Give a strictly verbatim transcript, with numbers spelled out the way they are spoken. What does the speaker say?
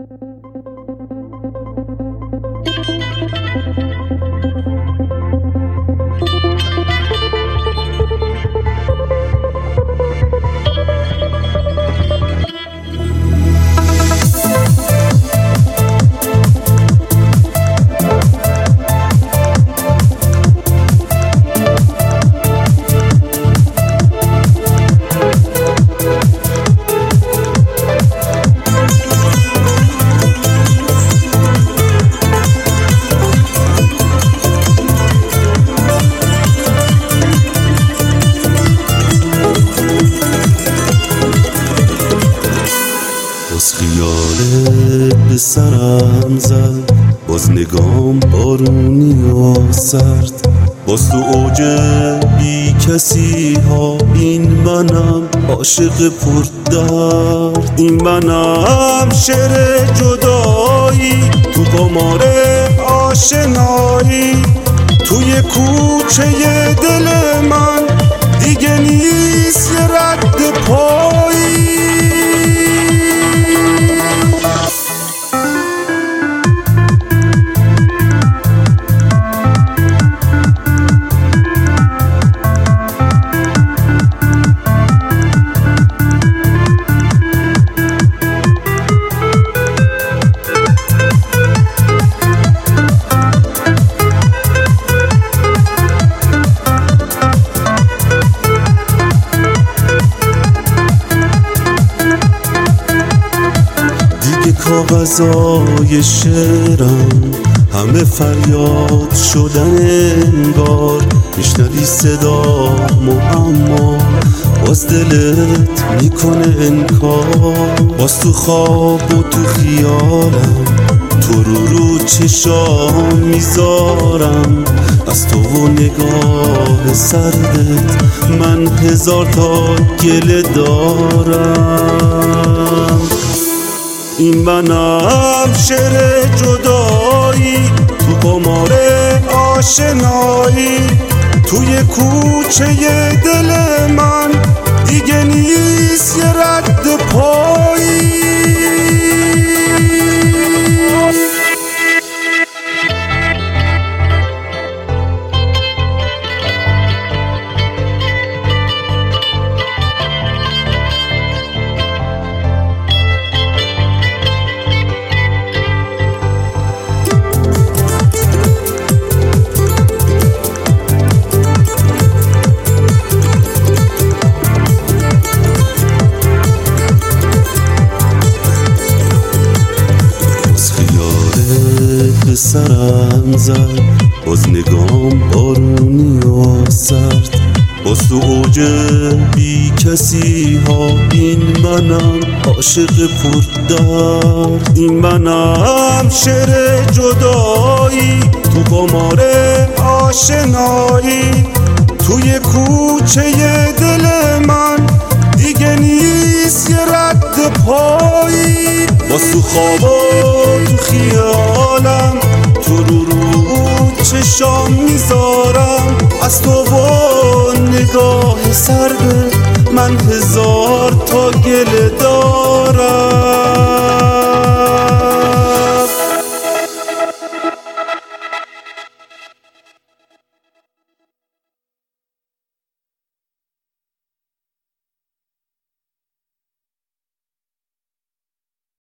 باز خیالت به سرم زد، باز نگام بارونی و سرد، باز تو اوج بی کسی ها. این منم عاشق پردرد، این منم شعر جدایی تو قمار آشنایی. توی کوچه دل من دیگه نیست یه رد پایی. کاغذای شعرم همه فریاد شدن انگار. میشنوی صدامو اما باز دلت میکنه انکار. باز تو خواب و تو خیالم تو رو رو چشام میذارم. از تو و نگاه سردت من هزار تا گله دارم. این منم شعر جدایی تو قمار آشنایی. توی کوچه دل من دیگه نیست یه رد پایی. به سرم زد، باز نگام بارونی و سرد، باز تو اوج بی کسی ها. این منم عاشق پردرد، این منم شعر جدایی تو قمار آشنایی. توی کوچه دل من دیگه نیست یه رد پایی. باز تو خواب و تو خیالم تو رو رو چشام میذارم. از تو و نگاه سرد من هزار تا گله دارم.